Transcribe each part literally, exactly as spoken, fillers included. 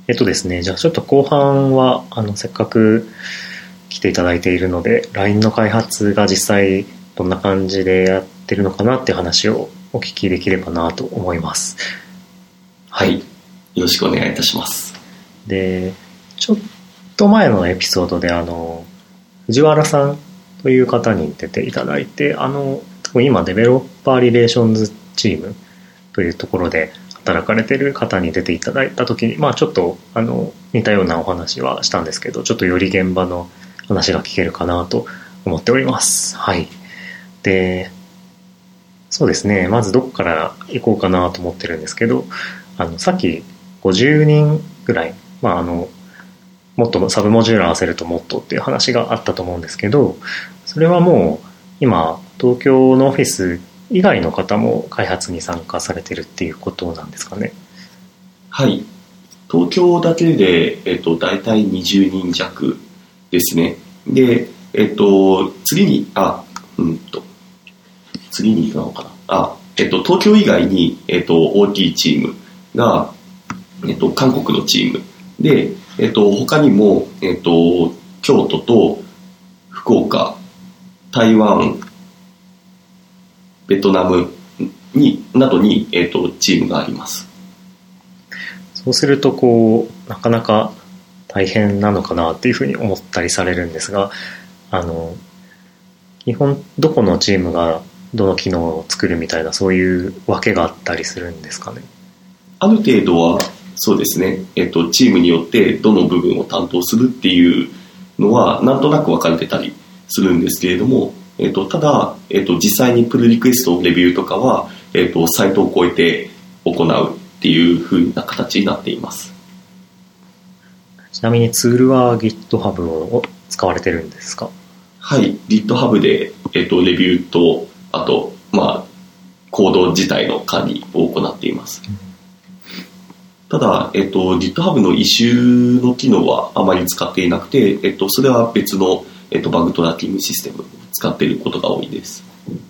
えっとですね、じゃあちょっと後半はあのせっかく来ていただいているので ライン の開発が実際どんな感じでやってるのかなっていう話をお聞きできればなと思います。 はい、よろしくお願いいたします。 で、ちょっと前のエピソードであの藤原さんという方に出ていただいて、あの今デベロッパーリレーションズチームというところで働かれている方に出ていただいた時に、まあちょっとあの似たようなお話はしたんですけど、ちょっとより現場の話が聞けるかなと思っております。はい。で、そうですね、まずどこから行こうかなと思ってるんですけど、あのさっきごじゅうにんぐらい、まああのもっとサブモジュール合わせるともっとっていう話があったと思うんですけど、それはもう今東京のオフィス以外の方も開発に参加されてるっていうことなんですかね。 はい、東京だけで、えっと、大体にじゅうにん弱ですね。で、えっと、次にあうんと次に行くのかなあ、えっと、東京以外に、えっと、大きいチームが、えっと、韓国のチームで、えっと、他にも、えっと、京都と福岡、台湾、ベトナムになどに、えっと、チームがあります。 そうするとこうなかなか大変なのかなっていうふうに思ったりされるんですが、あの基本どこのチームがどの機能を作るみたいな、そういうわけがあったりするんですかね。 ある程度はそうですね、えっと、チームによってどの部分を担当するっていうのはなんとなく分かれてたりするんですけれども、えっと、ただ、えっと、実際にプルリクエストレビューとかは、えっと、サイトを超えて行うっていう風な形になっています。 ちなみにツールは GitHub を使われてるんですか？ はい、GitHub で、えっと、レビューとあと、まあ、コード自体の管理を行っています。うん、ただ、えっと、GitHub のイシューの機能はあまり使っていなくて、えっと、それは別の、えっと、バグトラッキングシステムを使っていることが多いです。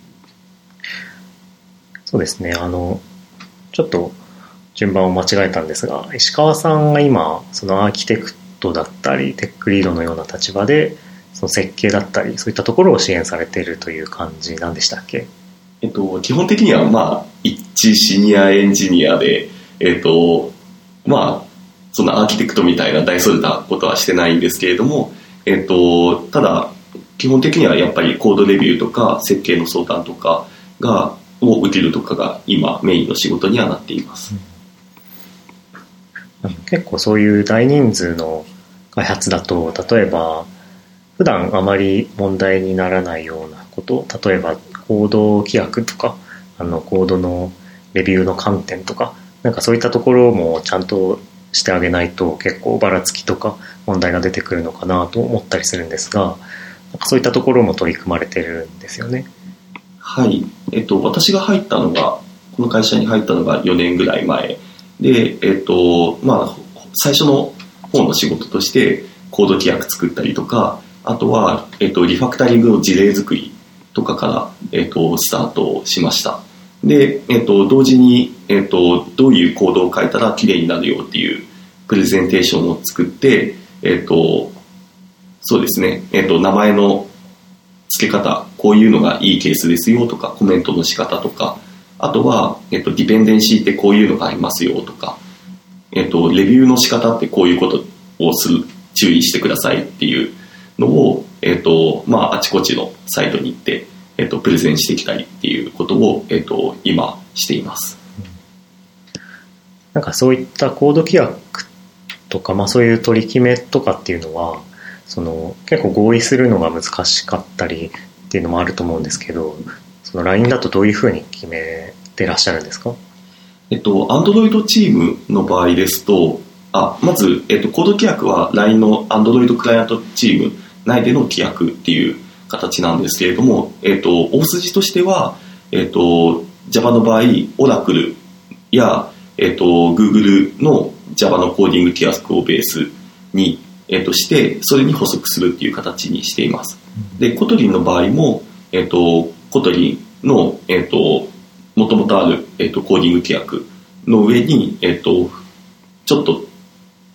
そうですね、あのちょっと順番を間違えたんですが、石川さんが今そのアーキテクトだったりテックリードのような立場でその設計だったりそういったところを支援されているという感じなんでしたっけ？ えっと、基本的には、まあ、一シニアエンジニアで、えっとまあ、そんなアーキテクトみたいな大それたことはしてないんですけれども、えっと、ただ基本的にはやっぱりコードレビューとか設計の相談とかがを受けるとかが今メインの仕事にはなっています。 うん、結構そういう大人数の開発だと、例えば普段あまり問題にならないようなこと、例えばコード規約とかあのコードのレビューの観点とか、なんかそういったところもちゃんとしてあげないと結構ばらつきとか問題が出てくるのかなと思ったりするんですが、なんかそういったところも取り組まれてるんですよね。 はい、えっと、私が入ったのがこの会社に入ったのがよねんぐらい前で、えっとまあ、最初の方の仕事としてコード規約作ったりとか、あとは、えっと、リファクタリングの事例作りとかから、えっと、スタートしました。で、えっと、同時に、えっと、どういうコードを書いたらきれいになるよっていうプレゼンテーションを作って、えっと、そうですね、えっと、名前の付け方、こういうのがいいケースですよとか、コメントの仕方とか、あとは、えっと、ディペンデンシーってこういうのがありますよとか、えっと、レビューの仕方ってこういうことをする、注意してくださいっていうのを、えっと、まあ、あちこちのサイトに行って、えっと、プレゼンしてきたりっていうことを、えっと、今しています。 なんかそういったコード規約とか、まあ、そういう取り決めとかっていうのは、その結構合意するのが難しかったりっていうのもあると思うんですけど、その ライン だとどういうふうに決めてらっしゃるんですか？ えっと、Android チームの場合ですと、あまず、えっと、コード規約は ライン の Android クライアントチーム内での規約っていう形なんですけれども、えっと、大筋としては、えっと、Java の場合 Oracle や、えっと、Google の Java のコーディング規約をベースにえー、としてそれに補足するっていう形にしています。でコトリンの場合も、えー、とコトリンの、えー、ともともとある、えー、とコーディング規約の上に、えー、とちょっと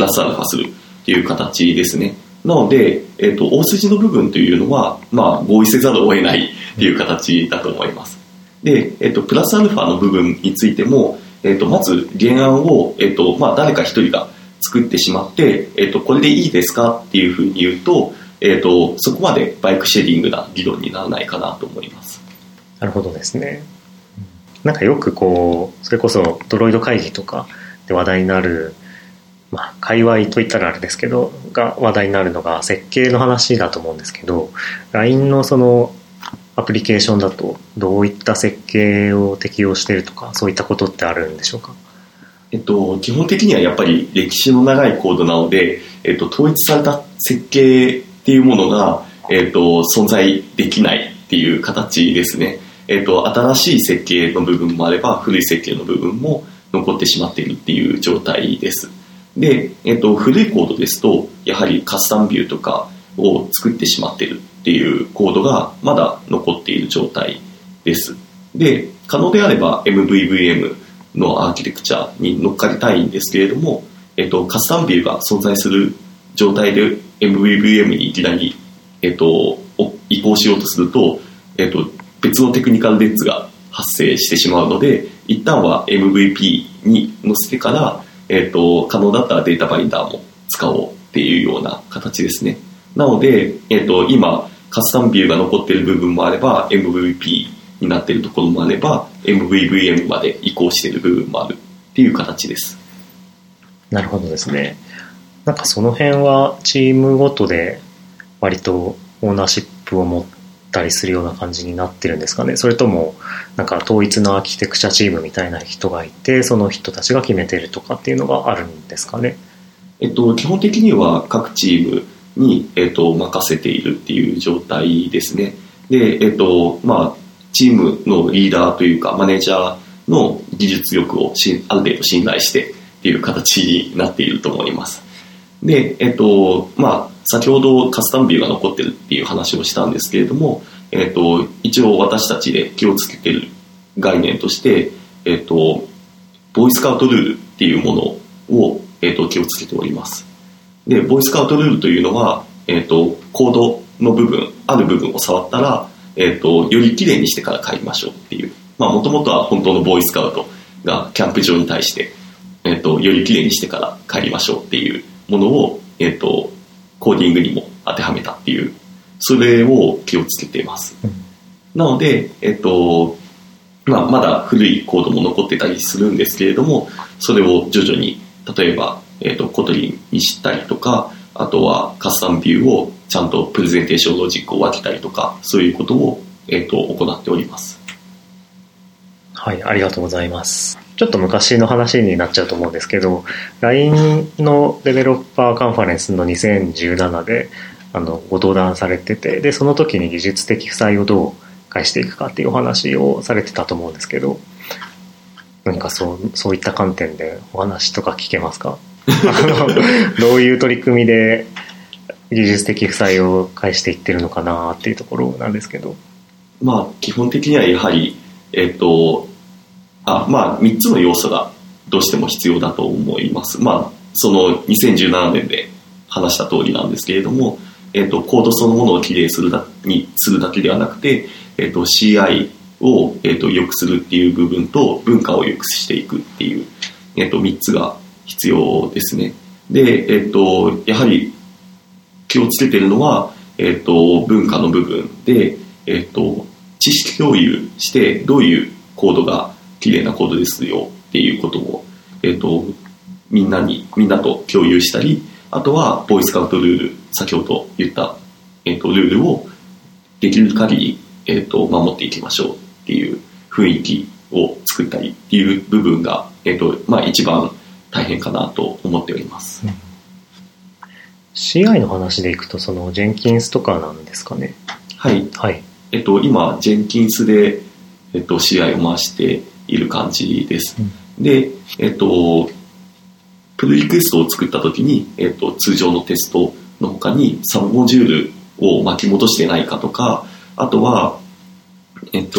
ラスアルファするっていう形ですね。なので、えーと、大筋の部分というのは、まあ、合意せざるを得ないっていう形だと思います。で、えーと、プラスアルファの部分についても、えーと、まず原案を、えーとまあ、誰か一人が作ってしまって、えーと、これでいいですかっていうふうに言うと、えーと、そこまでバイクシェディングな議論にならないかなと思います。 なるほどですね。なんかよくこう、それこそドロイド会議とかで話題になる、まあ、界隈といったらあれですけどが話題になるのが設計の話だと思うんですけど、 ライン のそのアプリケーションだとどういった設計を適用しているとか、そういったことってあるんでしょうか？ えっと、基本的にはやっぱり歴史の長いコードなので、えっと、統一された設計っていうものが、えっと、存在できないっていう形ですね。えっと、新しい設計の部分もあれば古い設計の部分も残ってしまっているっていう状態です。で、えっと、古いコードですとやはりカスタムビューとかを作ってしまっているっていうコードがまだ残っている状態です。で、可能であれば エムブイブイエム のアーキテクチャに乗っかりたいんですけれども、えっと、カスタムビューが存在する状態で エムブイブイエム にいきなり、えっと、移行しようとすると、えっと、別のテクニカルデッツが発生してしまうので、一旦は エムブイピー に載せてから、えっと、可能だったらデータバインダーも使おうっていうような形ですね。なので、えっと、今カスタムビューが残っている部分もあれば エムブイピー になっているところもあれば エムブイブイエム まで移行している部分もあるっていう形です。 なるほどですね。なんかその辺はチームごとで割とオーナーシップを持ったりするような感じになってるんですかね。それともなんか統一のアーキテクチャチームみたいな人がいて、その人たちが決めてるとかっていうのがあるんですかね。 えっと、基本的には各チームに、えっと、任せているっていう状態ですね。で、えっとまあ、チームのリーダーというかマネージャーの技術力をしある程度信頼してっていう形になっていると思います。で、えっとまあ、先ほどカスタムビューが残ってるっていう話をしたんですけれども、えっと、一応私たちで気をつけている概念として、えっと、ボーイスカウトルールっていうものを、えっと、気をつけております。で、ボーイスカウトルールというのは、えっと、コードの部分、ある部分を触ったら、えっと、よりきれいにしてから帰りましょうっていう、まあ、もともとは本当のボーイスカウトがキャンプ場に対して、えっと、よりきれいにしてから帰りましょうっていうものを、えっと、コーディングにも当てはめたっていう、それを気をつけています。うん、なので、えっと、まあ、まだ古いコードも残ってたりするんですけれども、それを徐々に、例えば、えっと、コトリンにしたりとか、あとはカスタムビューをちゃんとプレゼンテーションロジックを分けたりとか、そういうことを、えっと、行っております。 はい、ありがとうございます。ちょっと昔の話になっちゃうと思うんですけど、 ライン のデベロッパーカンファレンスのにせんじゅうななであのご登壇されてて、でその時に技術的負債をどう返していくかっていうお話をされてたと思うんですけど、何かそう、そういった観点でお話とか聞けますか？あのどういう取り組みで技術的負債を返していってるのかなっていうところなんですけど。 まあ基本的にはやはりえっとあまあみっつの要素がどうしても必要だと思います。まあそのにせんじゅうななねんで話した通りなんですけれども、えっとコードそのものをきれいにするだにするだけではなくて、えっと シーアイ をえっと良くするっていう部分と文化を良くしていくっていうえっとみっつが必要ですね。で、えっとやはり気をつけてるのは、えっと文化の部分で、えっと知識共有してどういうコードが綺麗なコードですよっていうことを、えっとみんなにみんなと共有したり、あとはボーイスカウトルール、先ほど言った、えっとルールをできる限り、えっと守っていきましょうっていう雰囲気を作ったりっていう部分が、えっとまあ、一番大変かなと思っております。うん、 シーアイ の話でいくと、そのジェンキンスとかなんですかね。 はい、 はい。 えっと、今ジェンキンスで、えっと、シーアイ を回している感じです。うん、で、えっとプルリクエストを作った時に、えっと、通常のテストの他にサブモジュールを巻き戻してないかとか、あとはえっと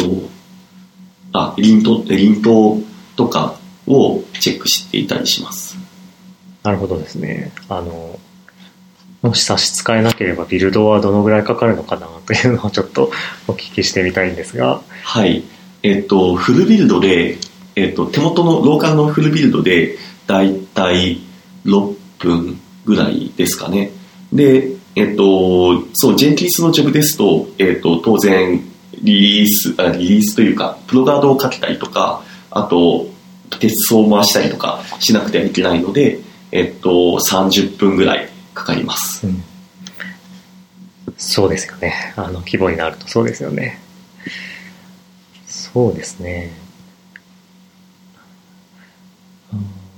あリントリントとかをチェックしていたりします。 なるほどですね。あのもし差し支えなければビルドはどのぐらいかかるのかなというのをちょっとお聞きしてみたいんですが。 はい。えっと、フルビルドで、えっと、手元のローカルのフルビルドでだいたいろっぷんぐらいですかね。で、えっと、そう、ジェンキンスのジョブですと、えっと、当然リリース、あ、リリースというか、プロガードをかけたりとか、あと、テストを回したりとかしなくてはいけないので、えっと、さんじゅっぷんぐらいかかります、うん、 そうですよね。あの規模になるとそうですよね。そうですね、うん、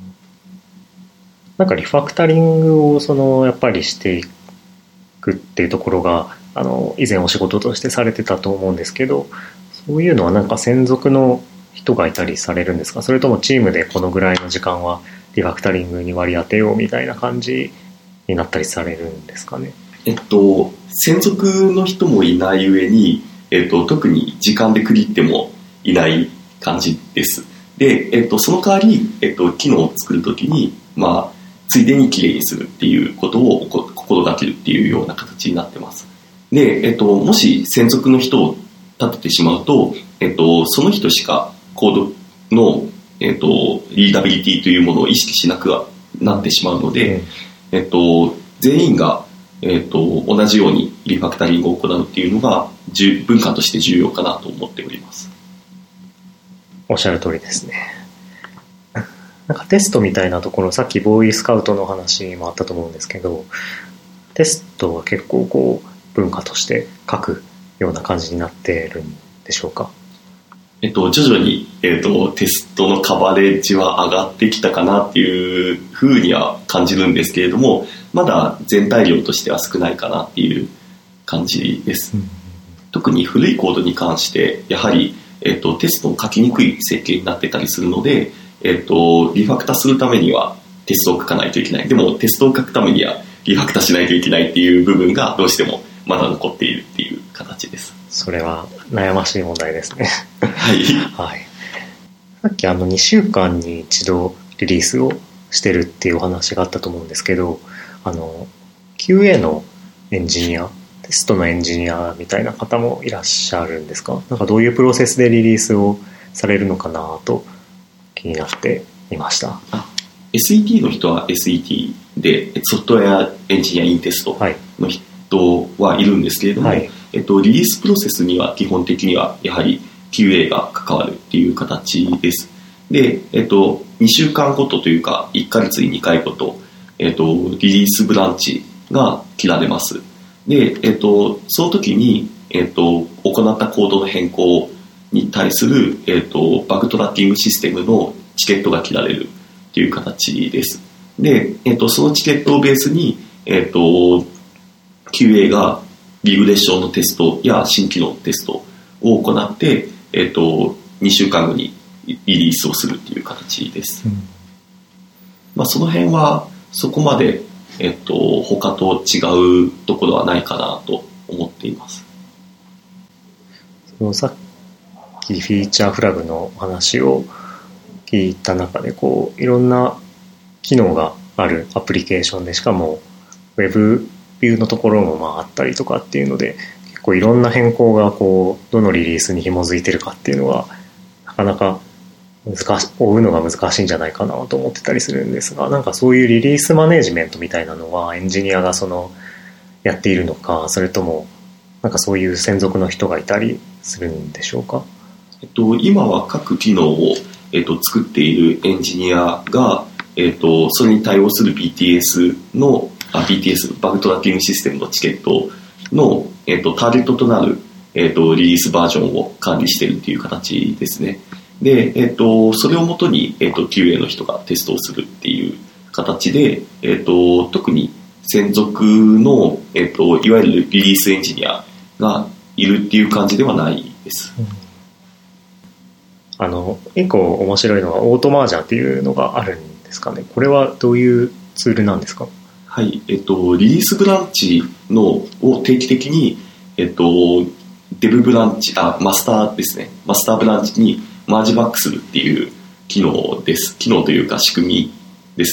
なんかリファクタリングをそのやっぱりしていくっていうところがあの以前お仕事としてされてたと思うんですけど、そういうのはなんか専属の人がいたりされるんですか？それともチームでこのぐらいの時間はリファクタリングに割り当てようみたいな感じになったりされるんですかね？ えっと、専属の人もいない上に、えっと、特に時間で区切ってもいない感じです。で、えっと、その代わり、えっと、機能を作るときに、まあ、ついでにきれいにするっていうことを心がけるっていうような形になってます。で、えっと、もし専属の人を立ててしまうと、えっと、その人しかコードの、えっと、リーダビリティというものを意識しなくはなってしまうので、うん、えっと、全員が、えっと、同じようにリファクタリングを行うっていうのが文化として重要かなと思っております。 おっしゃる通りですね。なんかテストみたいなところ、さっきボーイスカウトの話もあったと思うんですけど、テストは結構こう文化として書くような感じになってるんでしょうか？ えっと、徐々に、えっと、テストのカバレッジは上がってきたかなっていうふうには感じるんですけれども、まだ全体量としては少ないかなっていう感じです、うん、特に古いコードに関してやはり、えっと、テストを書きにくい設計になってたりするので、えっと、リファクタするためにはテストを書かないといけない。でもテストを書くためにはリファクタしないといけないっていう部分がどうしてもまだ残っているっていう形です。 それは悩ましい問題ですねはい、 はい、さっきあのにしゅうかんに一度リリースをしてるっていうお話があったと思うんですけど、あの キューエー のエンジニア、テストのエンジニアみたいな方もいらっしゃるんですか？なんかどういうプロセスでリリースをされるのかなと気になっていました。 あ、 エスイーティー の人は エスイーティー でソフトウェアエンジニアインテストの人はいるんですけれども、はい、えっと、リリースプロセスには基本的にはやはり キューエー が関わるっていう形です。で、えっと、にしゅうかんごとというかいっかげつににかいごと、えっと、リリースブランチが切られます。で、えっと、その時に、えっと、行ったコードの変更に対する、えっと、バグトラッキングシステムのチケットが切られるという形です。で、えっと、そのチケットをベースに、えっと、キューエー がリグレッションのテストや新機能テストを行って、えっと、にしゅうかんごにリリースをするという形です。うん、まあ、その辺はそこまで、えっと、他と違うところはないかなと思っています。 そのさっきフィーチャーフラグの話を聞いた中で、こういろんな機能があるアプリケーションで、しかもウェブビューのところもまああったりとかっていうので、結構いろんな変更がこうどのリリースに紐づいてるかっていうのはなかなか難し追うのが難しいんじゃないかなと思ってたりするんですが、なんかそういうリリースマネジメントみたいなのはエンジニアがそのやっているのか、それともなんかそういう専属の人がいたりするんでしょうか？ えっと、今は各機能を、えっと、作っているエンジニアが、えっと、それに対応する ビーティーエス のあ ビーティーエス バグトラッキングシステムのチケットの、えっと、ターゲットとなる、えっと、リリースバージョンを管理しているという形ですね。で、えっと、それをもとに、えっと、キューエー の人がテストをするっていう形で、えっと、特に専属の、えっと、いわゆるリリースエンジニアがいるっていう感じではないです。うん、 あの一個面白いのはオートマージャーっていうのがあるんですかね。これはどういうツールなんですか？ はい、えっと、リリースブランチのを定期的に、えっと、デブブランチ、あ、マスターですね。マスターブランチにマージバックするっていう機能です。機能というか仕組みですね。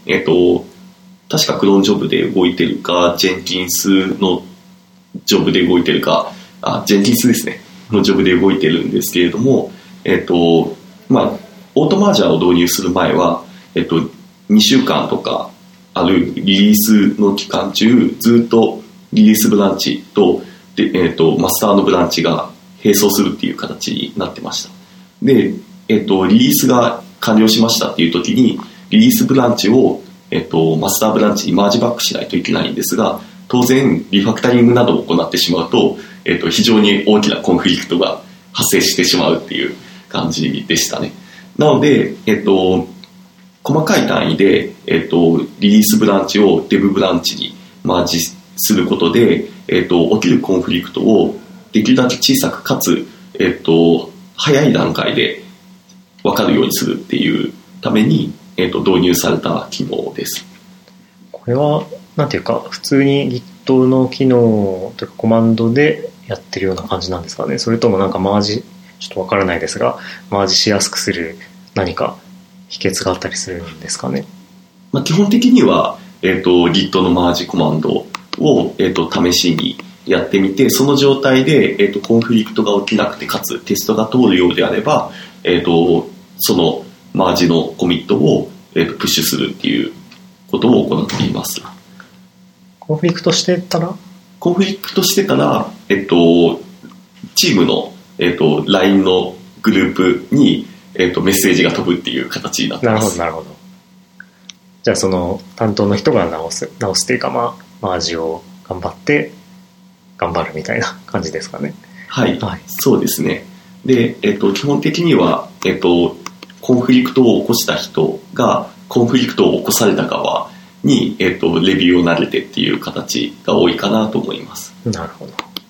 えっと、確かクローンジョブで動いてるか、ジェンキンスのジョブで動いてるか、あ、ジェンキンスですね、のジョブで動いてるんですけれども、えっと、まあ、オートマージャーを導入する前は、えっと、にしゅうかんとかあるリリースの期間中、ずっとリリースブランチと、で、えっと、マスターのブランチが並走するっていう形になってました。で、えっと、リリースが完了しましたっていう時に、リリースブランチを、えっと、マスターブランチにマージバックしないといけないんですが、当然リファクタリングなどを行ってしまうと、えっと、非常に大きなコンフリクトが発生してしまうっていう感じでしたね。なので、えっと、細かい単位で、えっと、リリースブランチをデブブランチにマージすることで、えっと、起きるコンフリクトをできるだけ小さくかつ、えっと、早い段階で分かるようにするっていうために、えっと、導入された機能です。 これはなんていうか、普通に Git の機能というかコマンドでやってるような感じなんですかね。それともなんかマージ、ちょっとわからないですが、マージしやすくする何か秘訣があったりするんですかね。 まあ、基本的には、えっと、Git のマージコマンドを、えっと、試しにやってみて、その状態で、えっと、コンフリクトが起きなくて、かつテストが通るようであれば、えっと、そのマージのコミットを、えっと、プッシュするっていうことを行っています。 コンフリクトしてたらコンフリクトしてたら、えっと、チームの、えっと、ライン のグループに、えっと、メッセージが飛ぶっていう形になってます。 なるほどなるほど。じゃあその担当の人が直す直すっていうか、まあマージを頑張って頑張るみたいな感じですかね。 はい、はい、そうですね。で、えっと、基本的には、えっと、コンフリクトを起こした人がコンフリクトを起こされた側に、えっと、レビューを投げてっていう形が多いかなと思います。 なるほど。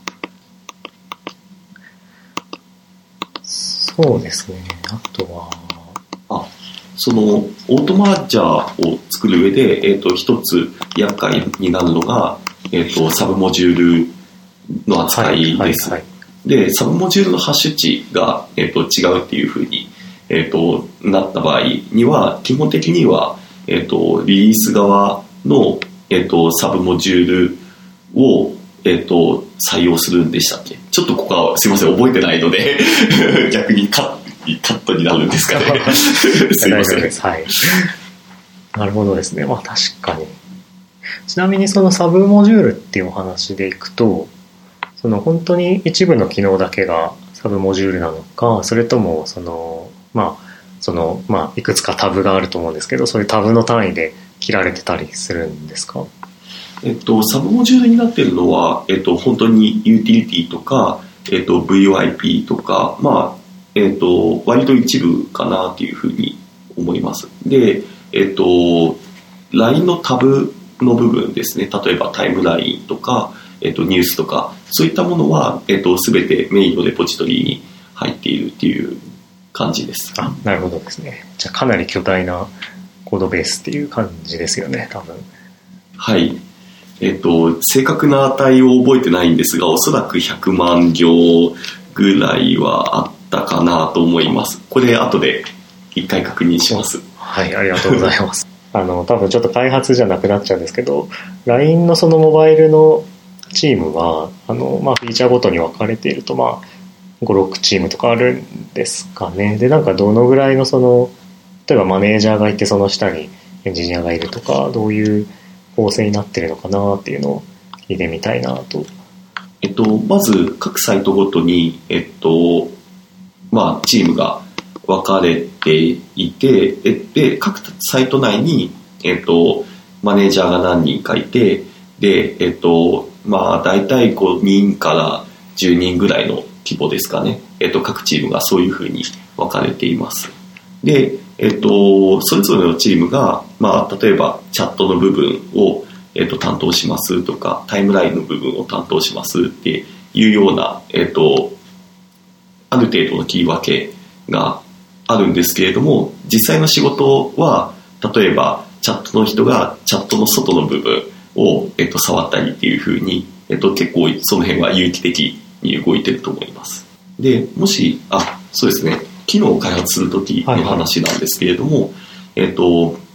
そうですね。あとはあそのオートマージャーを作る上で、えっと、一つ厄介になるのが、えっと、サブモジュールの扱いです。はいはいはい、で、サブモジュールのハッシュ値が、えっと、違うっていうふうに、えっと、なった場合には、基本的には、えっと、リリース側の、えっと、サブモジュールを、えっと、採用するんでしたっけ。ちょっとここはすいません覚えてないので逆にカッ、カットになるんですかねすいません。 はい、なるほどですね。まあ確かに。ちなみにそのサブモジュールっていうお話でいくと、その本当に一部の機能だけがサブモジュールなのか、それともそのまあそのまあいくつかタブがあると思うんですけど、そういうタブの単位で切られてたりするんですか？ えっと、サブモジュールになっているのは、えっと、本当にユーティリティとか、えっと、ブイオーアイピー とか、まあ、えっと、割と一部かなというふうに思います。で、えっと、ライン のタブの部分ですね、例えばタイムラインとか、えっと、ニュースとか、そういったものは、えっと、全てメインのレポジトリに入っているっていう感じです。 あ、なるほどですね。じゃあかなり巨大なコードベースっていう感じですよね、多分。 はい。えっと、正確な値を覚えてないんですが、おそらくひゃくまんぎょうぐらいはあったかなと思います。これ後で一回確認します。 はい、ありがとうございますあの多分ちょっと開発じゃなくなっちゃうんですけど、 ライン のそのモバイルのチームはあの、まあ、フィーチャーごとに分かれていると、まあ、ごろくチームとかあるんですかね。で、なんかどのぐらいのその例えばマネージャーがいてその下にエンジニアがいるとか、どういう構成になってるのかなっていうのを聞いてみたいなと。 えっと、まず各サイトごとに、えっとまあ、チームが分かれていて、で各サイト内に、えっと、マネージャーが何人かいて、で、えっとまあ、大体ごにんからじゅうにんぐらいの規模ですかね、えっと、各チームがそういうふうに分かれています。で、えっと、それぞれのチームが、まあ、例えばチャットの部分を、えっと、担当しますとか、タイムラインの部分を担当しますっていうような、えっと、ある程度の切り分けがあるんですけれども、実際の仕事は例えばチャットの人がチャットの外の部分を、えっと、触ったりっていう風に、えっと、結構その辺は有機的に動いてると思います。で、もしあそうですね、機能を開発するときの話なんですけれども、はいはい、えっと、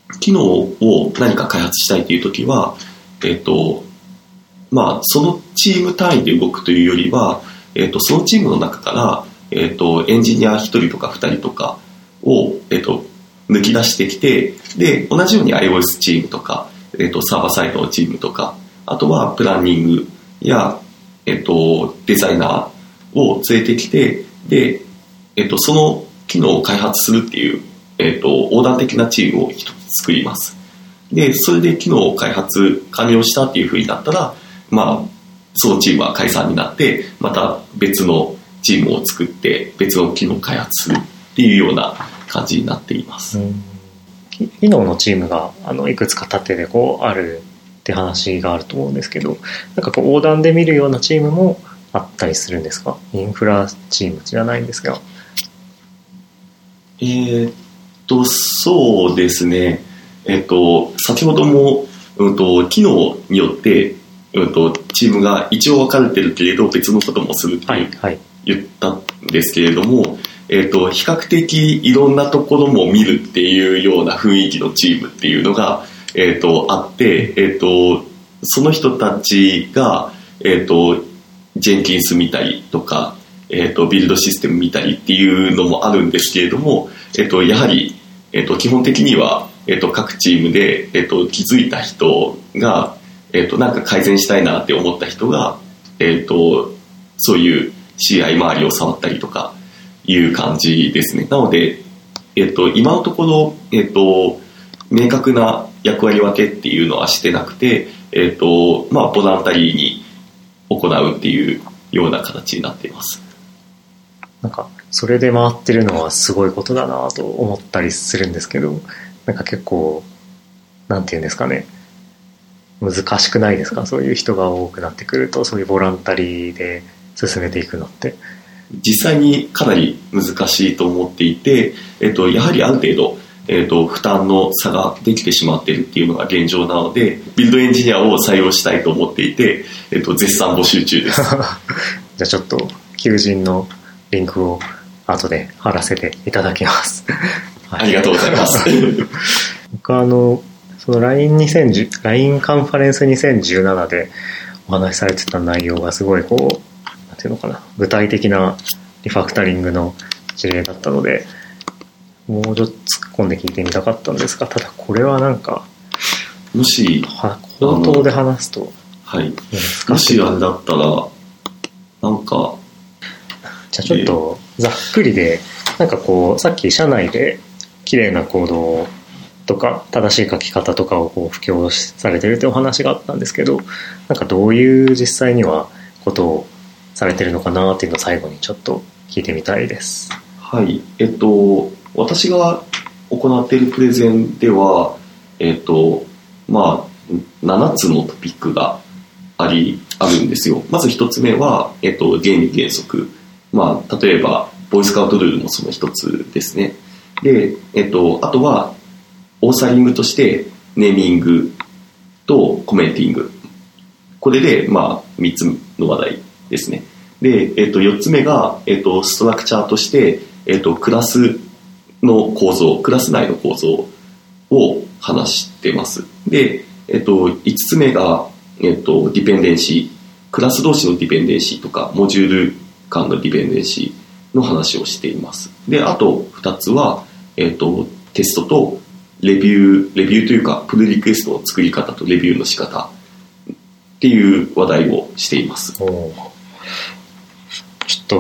機能を何か開発したいというときは、えっと、まあ、そのチーム単位で動くというよりは、えっと、そのチームの中から、えっと、エンジニアひとりとかふたりとかを、えっと、抜き出してきて、で、同じように iOS チームとか、えっと、サーバーサイドのチームとか、あとはプランニングや、えっと、デザイナーを連れてきて、で、えっと、その機能を開発するっていう、えっと、横断的なチームを一つ作ります。で、それで機能を開発完了したっていう風になったら、まあ、そのチームは解散になって、また別のチームを作って、別の機能を開発するっていうような感じになっています。うん、 機能のチームがあのいくつか縦でこうあるって話があると思うんですけど、なんかこう横断で見るようなチームもあったりするんですか？インフラチームじゃないんですが。 えー、っとそうですね、えー、っと先ほども、うん、と機能によって、うん、とチームが一応分かれてるけれど別のこともするって、はいはい、言ったんですけれども、えー、と比較的いろんなところも見るっていうような雰囲気のチームっていうのが、えー、とあって、えー、とその人たちが、えー、とジェンキンス見たりとか、えー、とビルドシステム見たりっていうのもあるんですけれども、えー、とやはり、えー、と基本的には、えー、と各チームで、えー、と気づいた人が、えー、となんか改善したいなって思った人が、えー、とそういう シーアイ 周りを触ったりとかいう感じですね。なので、えー、と今のところ、えー、と明確な役割分けっていうのはしてなくて、えーとまあ、ボランタリーに行うっていうような形になっています。 なんかそれで回ってるのはすごいことだなと思ったりするんですけど、なんか結構なんていうんですかね、難しくないですか？そういう人が多くなってくると、そういうボランタリーで進めていくのって。 実際にかなり難しいと思っていて、えっと、やはりある程度、えっと、負担の差ができてしまっているっていうのが現状なので、ビルドエンジニアを採用したいと思っていて、えっと、絶賛募集中です。じゃあちょっと求人のリンクを後で貼らせていただきます。 はい、ありがとうございます。 僕はあのその ラインにせんじゅう ライン カンファレンスにせんじゅうななでお話しされてた内容がすごいこうなんていうのかな、具体的なリファクタリングの事例だったので、もうちょっと突っ込んで聞いてみたかったんですが、ただこれはなんかもし口頭で話すと、 はい、もしあれだったらなんかじゃあちょっとざっくりで、なんかこうさっき社内で綺麗なコードとか正しい書き方とかをこう布教されてるってお話があったんですけど、なんかどういう実際にはことをされてるのかなっていうのを最後にちょっと聞いてみたいです。 はい、えっと私が行っているプレゼンでは、えっとまあななつのトピックがありあるんですよ。まずひとつめは、えっと、原理原則、まあ、例えばボーイスカウトルールもその一つですね。で、えっと、あとはオーサリングとしてネーミングとコメンティング、これで、まあ、みっつの話題ですね。で、えっと、よっつめが、えっと、ストラクチャーとして、えっと、クラスの構造、クラス内の構造を話してます。で、えっと、いつつめが、えっと、ディペンデンシー、クラス同士のディペンデンシーとかモジュール間のディペンデンシーの話をしています。で、あとふたつは、えっと、テストとレビューレビューというかプルリクエストの作り方とレビューの仕方っていう話題をしています。 おちょっと、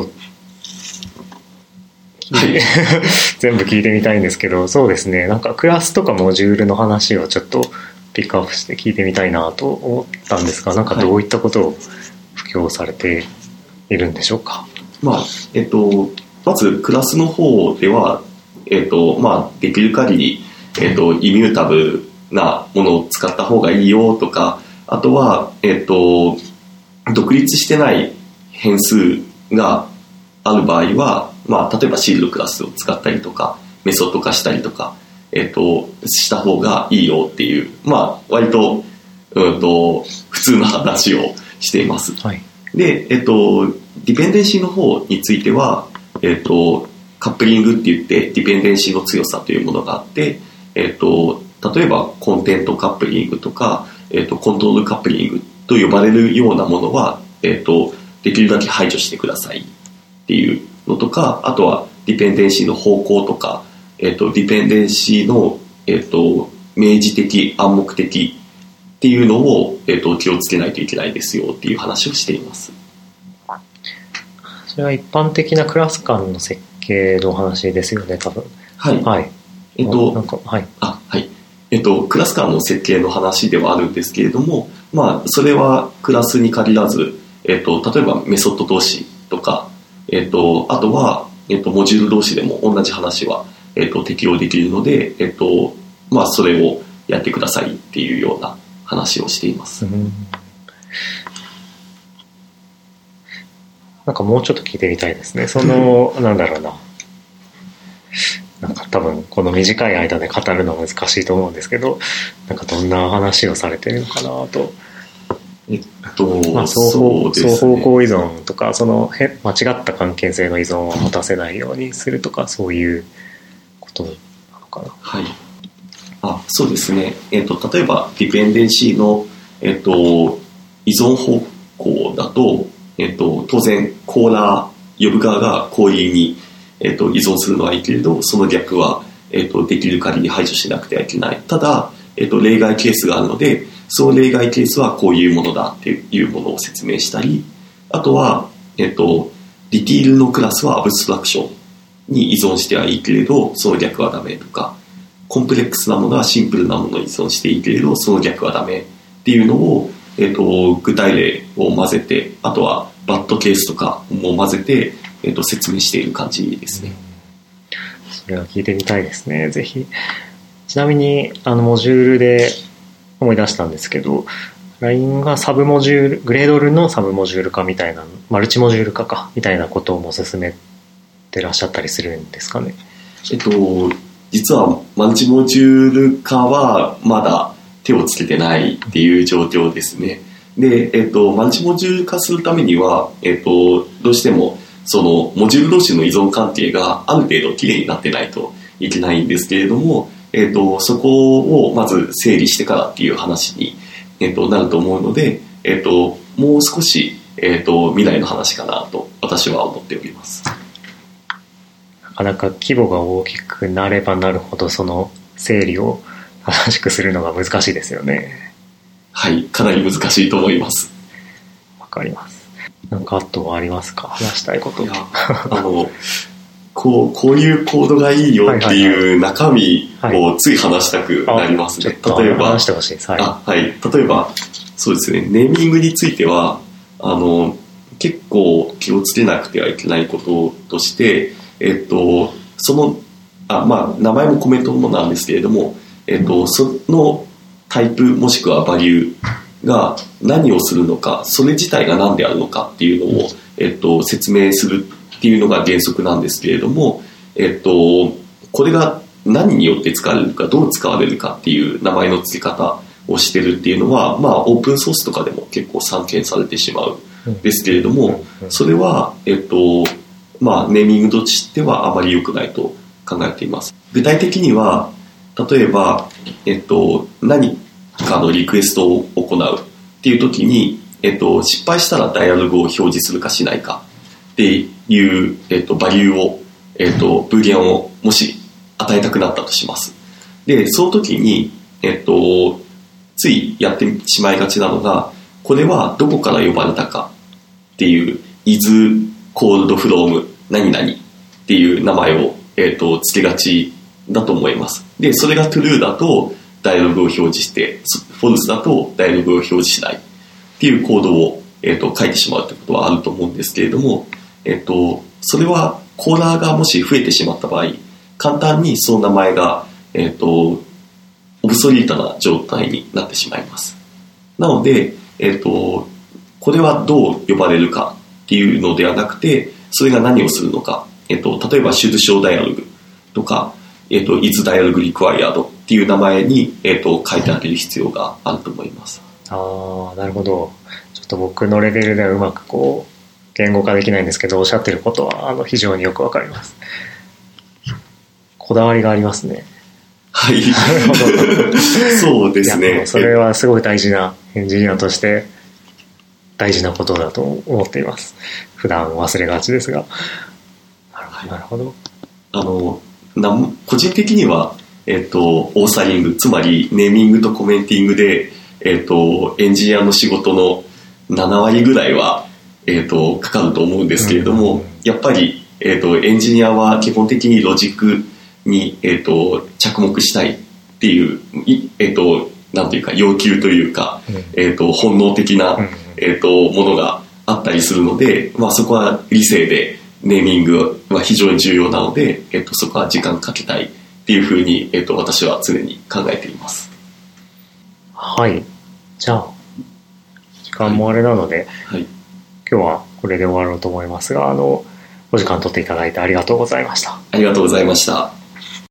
はい、全部聞いてみたいんですけど、そうですね、なんかクラスとかモジュールの話をちょっとピックアップして聞いてみたいなと思ったんですが、なんかどういったことを布教されているんでしょうか？はい、 まあえっと、まずクラスの方では、えっとまあ、できる限り、えっと、イミュータブルなものを使った方がいいよとか、あとは、えっと、独立してない変数がある場合は、まあ、例えばシールドクラスを使ったりとかメソッド化したりとか、えっと、した方がいいよっていう、まあ、割と、うんと、普通の話をしています。 はい、 で、えっと、ディペンデンシーの方については、えっと、カップリングって言ってディペンデンシーの強さというものがあって、えっと、 例えばコンテントカップリングとか、えーと、コントロールカップリングと呼ばれるようなものは、えーと、できるだけ排除してくださいっていうのとか、あとはディペンデンシーの方向とか、えーと、ディペンデンシーの、えーと、明示的暗黙的っていうのを、えーと、気をつけないといけないですよっていう話をしています。 それは一般的なクラス間の設計の話ですよね、多分。 はい、 はい、 えっと、 なんか、はい。 あ、はい。えっと、クラス間の設計の話ではあるんですけれども、まあ、それはクラスに限らず、えっと、例えばメソッド同士とか、えっと、あとは、えっと、モジュール同士でも同じ話は、えっと、適用できるので、えっと、まあ、それをやってくださいっていうような話をしています。うん、 なんかもうちょっと聞いてみたいですね。その、なんだろうな。なんか多分この短い間で語るのは難しいと思うんですけど、なんかどんな話をされてるのかなと。 えっと、 まあ、双方、双方向依存とか、その間違った関係性の依存を持たせないようにするとか、そういうことなのかな。 はい。あ、そうですね。えっと、例えばディペンデンシーの、えっと、依存方向だと、えっと、当然コーラー、呼ぶ側がコーリーにえー、と依存するのはいいけれど、その逆は、えー、とできる限り排除しなくてはいけない。ただ、えー、と例外ケースがあるので、その例外ケースはこういうものだっていうものを説明したり、あとは、えー、とディティールのクラスはアブストラクションに依存してはいいけれど、その逆はダメとか、コンプレックスなものはシンプルなものに依存していいけれど、その逆はダメっていうのを、えー、と具体例を混ぜて、あとはバッドケースとかも混ぜて、えー、と説明している感じですね。 それは聞いてみたいですね、ぜひ。ちなみにあのモジュールで思い出したんですけど、 ライン がサブモジュール、グレードルのサブモジュール化みたいな、マルチモジュール化かみたいなことをも進めてらっしゃったりするんですかね。 えっと実はマルチモジュール化はまだ手をつけてないっていう状況ですね。で、えっと、マルチモジュール化するためには、えっと、どうしてもそのモジュール同士の依存関係がある程度きれいになってないといけないんですけれども、えー、とそこをまず整理してからっていう話に、えー、となると思うので、えー、ともう少し、えー、と未来の話かなと私は思っております。 なかなか規模が大きくなればなるほどその整理を正しくするのが難しいですよね。 はい、かなり難しいと思います。 わかります。なんかあとありますか、話したいこと。いやあのこう、こういうコードがいいよっていう中身をつい話したくなりますね。 はい、例えば話してほしいです、はい、 あ、はい、例えばそうですね、ネーミングについてはあの結構気をつけなくてはいけないこととして、えっとそのあ、まあ、名前もコメントもなんですけれども、えっと、そのタイプもしくはバリューが何をするのか、それ自体が何であるのかっていうのを、えっと、説明するっていうのが原則なんですけれども、えっと、これが何によって使われるか、どう使われるかっていう名前の付け方をしてるっていうのは、まあ、オープンソースとかでも結構散見されてしまうんですけれども、それは、えっとまあ、ネーミングとしてはあまり良くないと考えています。具体的には例えば、えっと、何かのリクエストを行うっていう時に、えっと、失敗したらダイアログを表示するかしないかっていう、えっと、バリューを、えっと、ブーリアンをもし与えたくなったとします。で、その時に、えっと、ついやってしまいがちなのが、これはどこから呼ばれたかっていう is called from 何々っていう名前を、えっと、付けがちだと思います。で、それが true だとダイアログを表示して、false だとダイアログを表示しないっていうコードを、えっと、書いてしまうということはあると思うんですけれども、えっと、それはコーナーがもし増えてしまった場合、簡単にその名前が、えっと、オブソリートな状態になってしまいます。なので、えっと、これはどう呼ばれるかっていうのではなくて、それが何をするのか、えっと、例えば should show dialog とか、えっと、is dialog required っていう名前に、えっと、書いてあげる必要があると思います。 ああ、なるほど。ちょっと僕のレベルではうまくこう言語化できないんですけど、おっしゃってることはあの非常によくわかります。こだわりがありますね。 はい。 なるほど。 そうですね。 それはすごい大事なエンジニアとして大事なことだと思っています。普段忘れがちですが。なるほど。 あの、なん個人的には、えっと、オーサリング、つまりネーミングとコメンティングで、えっと、エンジニアの仕事のななわりぐらいは、えっと、かかると思うんですけれども、うんうんうん、やっぱり、えっと、エンジニアは基本的にロジックに、えっと、着目したいっていう、えっと、なんていうか要求というか、うん、えっと、本能的な、うんうん、えっと、ものがあったりするので、まあ、そこは理性でネーミングは非常に重要なので、えっと、そこは時間かけたいっていうふうに、えっと、私は常に考えています。 はい。じゃあ時間もあれなので、はいはい、今日はこれで終わろうと思いますが、あのお時間取っていただいてありがとうございました。 ありがとうございました。